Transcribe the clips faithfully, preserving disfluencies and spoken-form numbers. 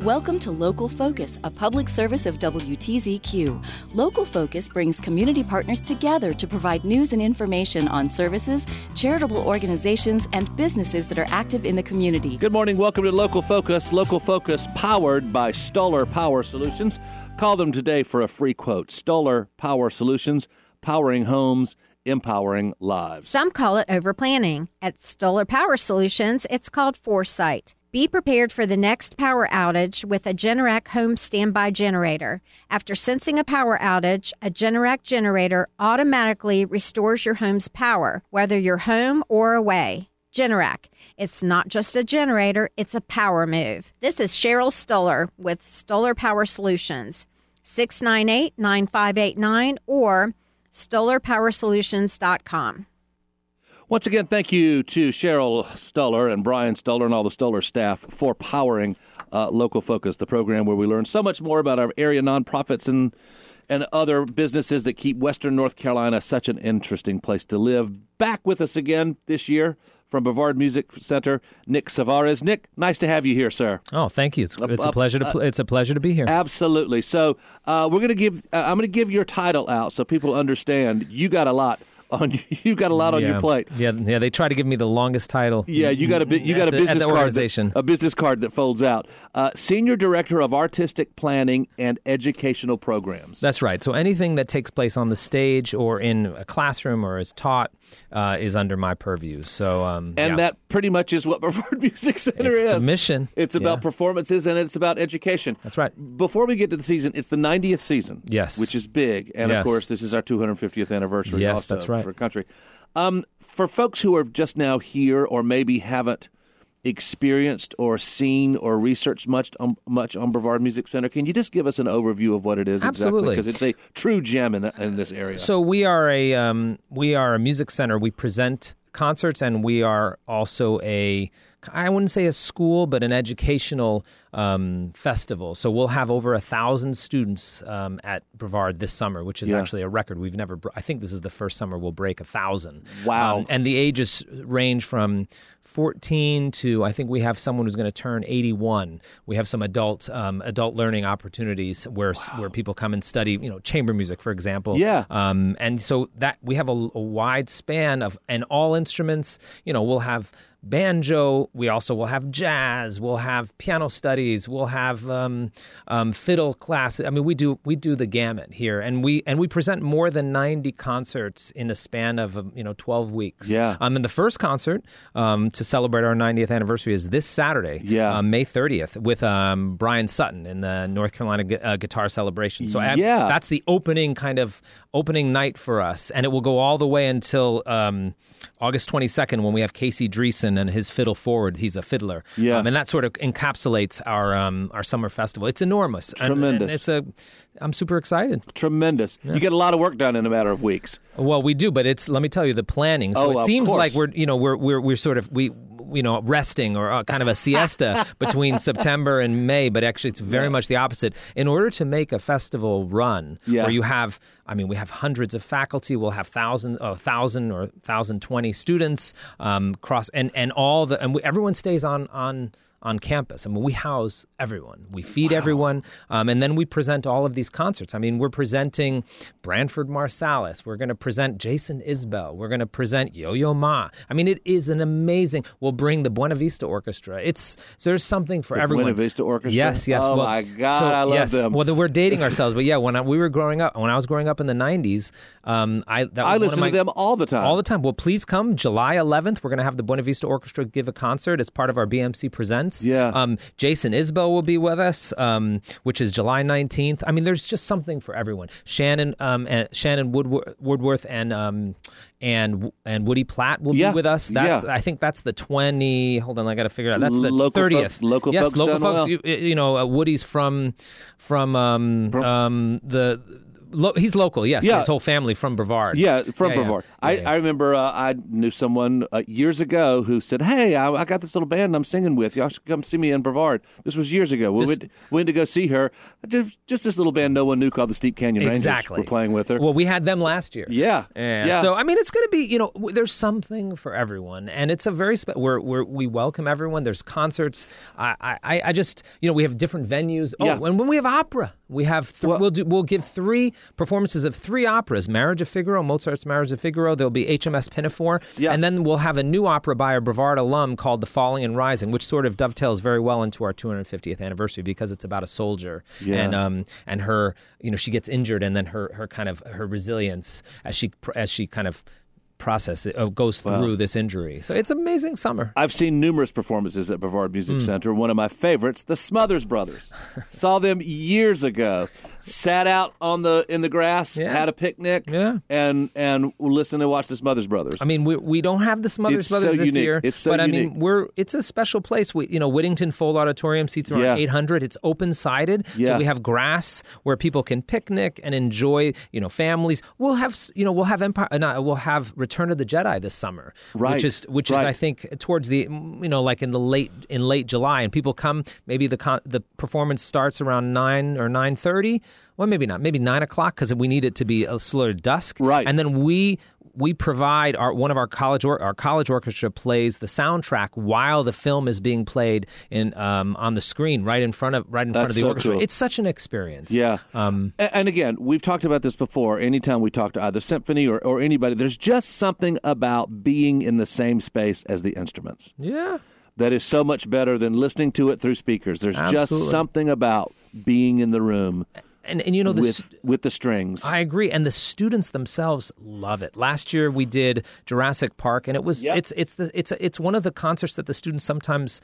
Welcome to Local Focus, a public service of W T Z Q. Local Focus brings community partners together to provide news and information on services, charitable organizations, and businesses that are active in the community. Good morning. Welcome to Local Focus. Local Focus powered by Stoller Power Solutions. Call them today for a free quote. Stoller Power Solutions, powering homes, empowering lives. Some call it overplanning. At Stoller Power Solutions, it's called foresight. Be prepared for the next power outage with a Generac home standby generator. After sensing a power outage, a Generac generator automatically restores your home's power, whether you're home or away. Generac. It's not just a generator, it's a power move. This is Cheryl Stoller with Stoller Power Solutions. six nine eight, nine five eight nine or stoller power solutions dot com. Once again, thank you to Cheryl Stoller and Brian Stoller and all the Stoller staff for powering uh, Local Focus, the program where we learn so much more about our area nonprofits and and other businesses that keep Western North Carolina such an interesting place to live. Back with us again this year from Brevard Music Center, Nick Savarez. Nick, nice to have you here, sir. Oh, thank you. It's, it's a pleasure to it's a pleasure to be here. Absolutely. So uh, we're going to give uh, I'm going to give your title out so people understand you got a lot. On you got a lot on yeah. your plate. Yeah, yeah. They try to give me the longest title. Yeah, you got a you got a the, business card, organization. that, a business card that folds out. Uh, Senior Director of Artistic Planning and Educational Programs. That's right. So anything that takes place on the stage or in a classroom or is taught uh, is under my purview. So um, and yeah. that pretty much is what Brevard Music Center it's is. It's the mission. It's about yeah. performances and it's about education. That's right. Before we get to the season, it's the ninetieth season. Yes, which is big, and yes. of course this is our two hundred fiftieth anniversary. Yes, also that's right. for country. Um, for folks who are just now here or maybe haven't experienced or seen or researched much on, much on Brevard Music Center, can you just give us an overview of what it is Absolutely. exactly? Because it's a true gem in, in this area. So we are a um, we are a music center. We present concerts, and we are also a I wouldn't say a school, but an educational um, festival. So we'll have over a thousand students um, at Brevard this summer, which is yeah. actually a record. We've never, I think this is the first summer we'll break a thousand. Wow. Um, and the ages range from fourteen to, I think we have someone who's going to turn eighty-one. We have some adult um, adult learning opportunities where wow. where people come and study, you know, chamber music, for example. Yeah. Um, and so that we have a, a wide span of, and all instruments, you know, we'll have banjo, we also will have jazz, we'll have piano studies, we'll have um, um, fiddle classes. I mean, we do we do the gamut here, and we and we present more than ninety concerts in a span of um, you know twelve weeks. Yeah. Um, and the first concert um, to celebrate our ninetieth anniversary is this Saturday, yeah. um, May thirtieth, with um, Brian Sutton in the North Carolina Gu- uh, Guitar Celebration. So I, yeah. that's the opening kind of opening night for us, and it will go all the way until um, August twenty-second when we have Casey Dreesen and his Fiddle Forward. He's a fiddler. Yeah. Um, and that sort of encapsulates our um, our summer festival. It's enormous. Tremendous. And, and it's a, I'm super excited. Tremendous. Yeah. You get a lot of work done in a matter of weeks. Well, we do, but it's, let me tell you, the planning. So oh, it seems course. like we're, you know, we're, we're, we're sort of, we, you know, resting or uh, kind of a siesta between September and May, but actually it's very yeah. much the opposite. In order to make a festival run yeah. where you have, I mean, we have hundreds of faculty, we'll have thousand, uh, thousand or thousand twenty students um, cross, and, and all the, and we, everyone stays on, on, on campus. I mean, we house everyone. We feed wow. everyone, um, and then we present all of these concerts. I mean, we're presenting Branford Marsalis. We're going to present Jason Isbell. We're going to present Yo-Yo Ma. I mean, it is an amazing. We'll bring the Buena Vista Orchestra. It's so there's something for the everyone. Buena Vista Orchestra. Yes, yes. Oh well, my God, so, I love yes. them. Well, we're dating ourselves, but yeah, when I, we were growing up, when I was growing up in the nineties, um, I that was I listen listen my, to them all the time. All the time. Well, please come July eleventh. We're going to have the Buena Vista Orchestra give a concert. It's part of our B M C Presents. Yeah. Um, Jason Isbell will be with us, um, which is July nineteenth. I mean, there's just something for everyone. Shannon, um, and Shannon Woodworth, Woodworth and um, and and Woody Platt will yeah. be with us. That's yeah. I think that's the twenty. Hold on, I got to figure it out. That's the local thirtieth. Folk, local yes, folks local done folks. well. You, you know, uh, Woody's from from um, um, the. Lo- he's local, yes. Yeah. His whole family from Brevard. Yeah, from Yeah, yeah. Brevard. Yeah, I, yeah. I remember uh, I knew someone uh, years ago who said, hey, I, I got this little band I'm singing with. Y'all should come see me in Brevard. This was years ago. We This- went, went to go see her. Just, just this little band no one knew called the Steep Canyon Exactly. Rangers were playing with her. Well, we had them last year. Yeah. Yeah. Yeah. So I mean, it's going to be, you know, w- there's something for everyone, and it's a very spe- we're, we're we welcome everyone. There's concerts. I, I I just you know we have different venues. Oh, Yeah. and when we have opera, we have th- Well- we'll do we'll give three performances of three operas: Marriage of Figaro, Mozart's Marriage of Figaro. There'll be H M S Pinafore, Yeah. and then we'll have a new opera by a Brevard alum called The Falling and Rising, which sort of dovetails very well into our two hundred fiftieth anniversary because it's about a soldier Yeah. and um and her you know she gets injured and then her her kind of her resilience as she as she kind of process it uh, goes through this injury. So it's an amazing summer. I've seen numerous performances at Brevard Music Mm. Center. One of my favorites, the Smothers Brothers. Saw them years ago. Sat out on the in the grass, Yeah. had a picnic, Yeah. and and listened and watched the Smothers Brothers. I mean, we we don't have the Smothers It's so Brothers this unique. year, It's so but I unique. mean, we're it's a special place. We you know Whittington Fold Auditorium seats around Yeah. eight hundred. It's open sided, Yeah. so we have grass where people can picnic and enjoy. You know, families. We'll have s- you know we'll have Empire. Uh, no, we'll have Return of the Jedi this summer, Right. Which is which Right. is I think towards the you know like in the late in late July, and people come. Maybe the con- the performance starts around nine or nine thirty. Well, maybe not. Maybe nine o'clock because we need it to be a slow dusk. Right. And then we we provide our one of our college or, our college orchestra plays the soundtrack while the film is being played in um, on the screen right in front of right in front That's of the so orchestra. cool. It's such an experience. Yeah. Um, A- and again, we've talked about this before. Anytime we talk to either symphony or, or anybody, there's just something about being in the same space as the instruments yeah. that is so much better than listening to it through speakers. There's just Absolutely. something about being in the room And and you know the with st- with the strings. I agree, and the students themselves love it. Last year we did Jurassic Park, and it was Yep. it's it's the it's it's one of the concerts that the students sometimes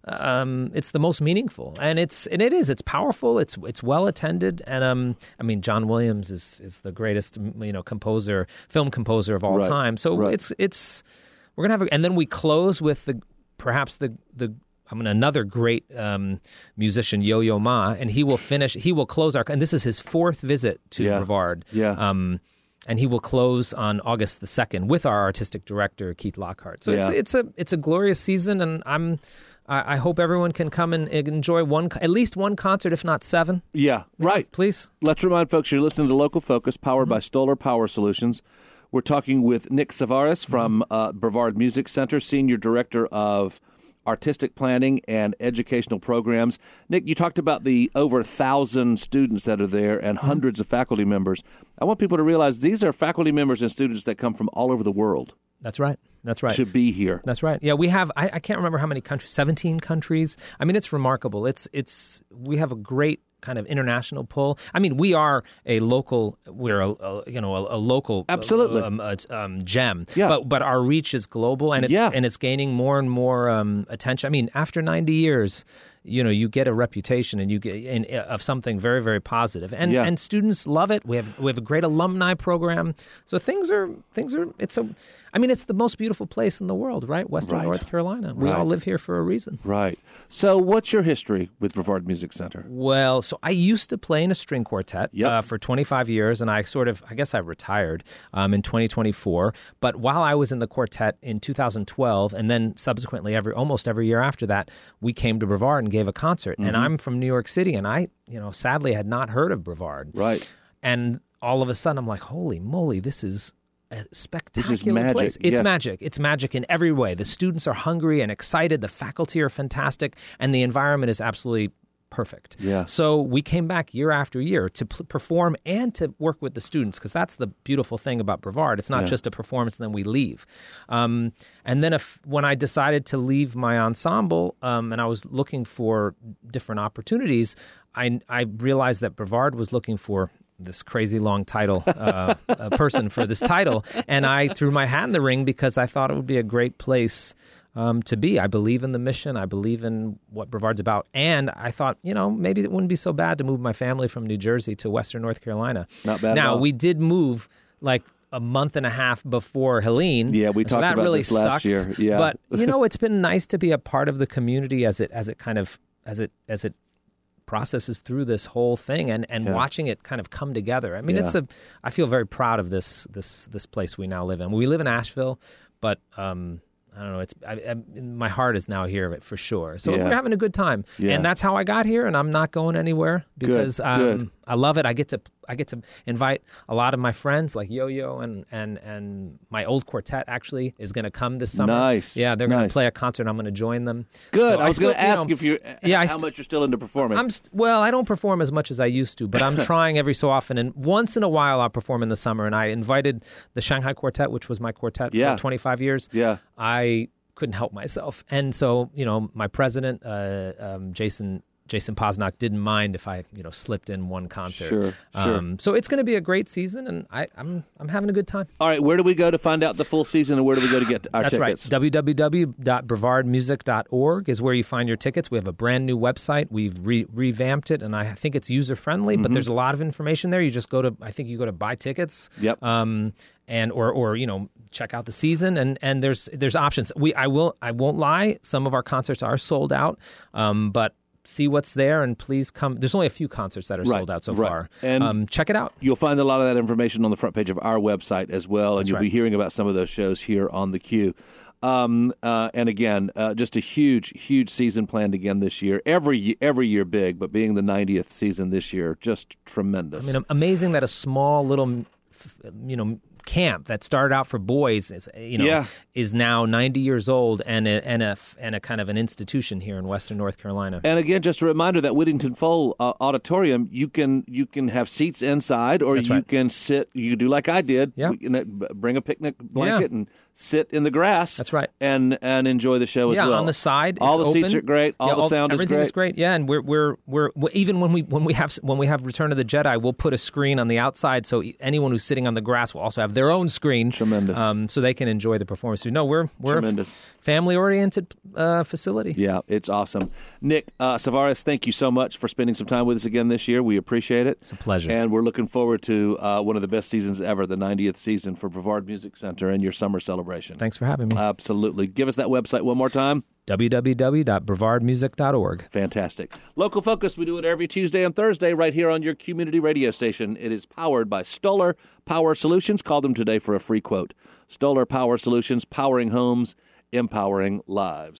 um, it's the most meaningful, and it's and it is it's powerful. It's it's well attended, and um, I mean John Williams is is the greatest you know composer, film composer of all Right, time. So right. it's it's we're gonna have, a, and then we close with the perhaps the the. I mean, another great um, musician, Yo-Yo Ma, and he will finish. He will close our. And this is his fourth visit to Yeah. Brevard. Yeah. Um, and he will close on August the second with our artistic director Keith Lockhart. So it's Yeah. it's a it's a glorious season, and I'm I, I hope everyone can come and enjoy one at least one concert, if not seven. yeah, right. Please. Let's remind folks you're listening to Local Focus, powered by Stoller Power Solutions. We're talking with Nick Savaris from uh, Brevard Music Center, Senior Director of Artistic Planning and Educational Programs. Nick, you talked about the over a thousand students that are there and hundreds of faculty members. I want people to realize these are faculty members and students that come from all over the world That's right. That's right. to be here. That's right. Yeah, we have. I, I can't remember how many countries. Seventeen countries. I mean, it's remarkable. It's it's. We have a great kind of international pull. I mean, we are a local. We're a, a you know a, a local Absolutely. um, uh, um, gem. Yeah. But but our reach is global, and it's Yeah. and it's gaining more and more um, attention. I mean, after ninety years, you know, you get a reputation and you get in, of something very very positive, and Yeah. and students love it. We have we have a great alumni program. So things are things are. It's a. I mean, it's the most beautiful place in the world, right? Western Right. North Carolina. We Right. all live here for a reason. Right. So what's your history with Brevard Music Center? Well, so I used to play in a string quartet Yep. uh, for twenty-five years, and I sort of, I guess I retired um, in twenty twenty-four. But while I was in the quartet in two thousand twelve, and then subsequently every almost every year after that, we came to Brevard and gave a concert. And I'm from New York City, and I, you know, sadly had not heard of Brevard. Right. And all of a sudden, I'm like, holy moly, this is a spectacular magic, place. It's yeah. magic. It's magic in every way. The students are hungry and excited. The faculty are fantastic, and the environment is absolutely perfect. Yeah. So we came back year after year to p- perform and to work with the students, because that's the beautiful thing about Brevard. It's not Yeah. just a performance and then we leave. Um, and then if when I decided to leave my ensemble um, and I was looking for different opportunities, I, I realized that Brevard was looking for this crazy long title uh, a person for this title, and I threw my hat in the ring because I thought it would be a great place um, to be. I believe in the mission. I believe in what Brevard's about, and I thought, you know, maybe it wouldn't be so bad to move my family from New Jersey to Western North Carolina. Not bad at Now all. we did move like a month and a half before Helene. Yeah, we so talked that about really this last sucked. year. Yeah. But you know, it's been nice to be a part of the community as it as it kind of as it as it processes through this whole thing and, and Yeah. watching it kind of come together. I mean, Yeah. it's a. I feel very proud of this this this place we now live in. We live in Asheville, but um, I don't know. It's I, I, my heart is now here for sure. So Yeah. we're having a good time, Yeah. and that's how I got here. And I'm not going anywhere because um, good. I love it. I get to I get to invite a lot of my friends like Yo Yo and and and my old quartet actually is going to come this summer. Nice. Yeah, they're going Nice. to play a concert. I'm going to join them. Good. So I was still- going to ask you know, if you yeah, I how st- much you're still into performing. I'm st- well, I don't perform as much as I used to, but I'm trying every so often. And once in a while, I'll perform in the summer. And I invited the Shanghai Quartet, which was my quartet Yeah. for twenty-five years. Yeah. I couldn't help myself, and so you know, my president, uh, um, Jason. Jason Posnock didn't mind if I, you know, slipped in one concert. Sure, sure. Um, so it's going to be a great season, and I, I'm I'm having a good time. All right, where do we go to find out the full season, and where do we go to get our That's tickets? right. w w w dot brevard music dot org is where you find your tickets. We have a brand new website. We've re- revamped it, and I think it's user friendly. But there's a lot of information there. You just go to, I think you go to buy tickets. Yep. Um, and or or you know check out the season, and and there's there's options. We I will I won't lie. Some of our concerts are sold out. Um, but see what's there, and please come. There's only a few concerts that are Right, sold out so right. far. And- um, check it out. You'll find a lot of that information on the front page of our website as well, and That's you'll be right. hearing about some of those shows here on the Q. Um, uh, and again, uh, just a huge, huge season planned again this year. Every ye- every year big, but being the ninetieth season this year, just tremendous. I mean, amazing that a small little, f- you know, camp that started out for boys is, you know, Yeah. is now ninety years old and a, and a and a kind of an institution here in Western North Carolina. And again, just a reminder that Whittington Foal uh, Auditorium, you can you can have seats inside, or That's you right. can sit. You can do like I did. Yeah. You know, b- bring a picnic blanket and sit in the grass. That's right. And and enjoy the show as Yeah, well. on the side, all it's the seats open. are great. All Yeah, the sound is everything great. is great. Yeah, and we're we're we're we- even when we when we have when we have Return of the Jedi, we'll put a screen on the outside, so anyone who's sitting on the grass will also have their own screen. Tremendous. Um, so they can enjoy the performance too. No, we're we're Tremendous. a family oriented uh, facility. Yeah, it's awesome. Nick uh, Savaris, thank you so much for spending some time with us again this year. We appreciate it. It's a pleasure. And we're looking forward to uh, one of the best seasons ever, the ninetieth season for Brevard Music Center and your summer celebration. Thanks for having me. Absolutely. Give us that website one more time. w w w dot brevard music dot org. Fantastic. Local Focus, we do it every Tuesday and Thursday right here on your community radio station. It is powered by Stoller Power Solutions. Call them today for a free quote. Stoller Power Solutions, powering homes, empowering lives.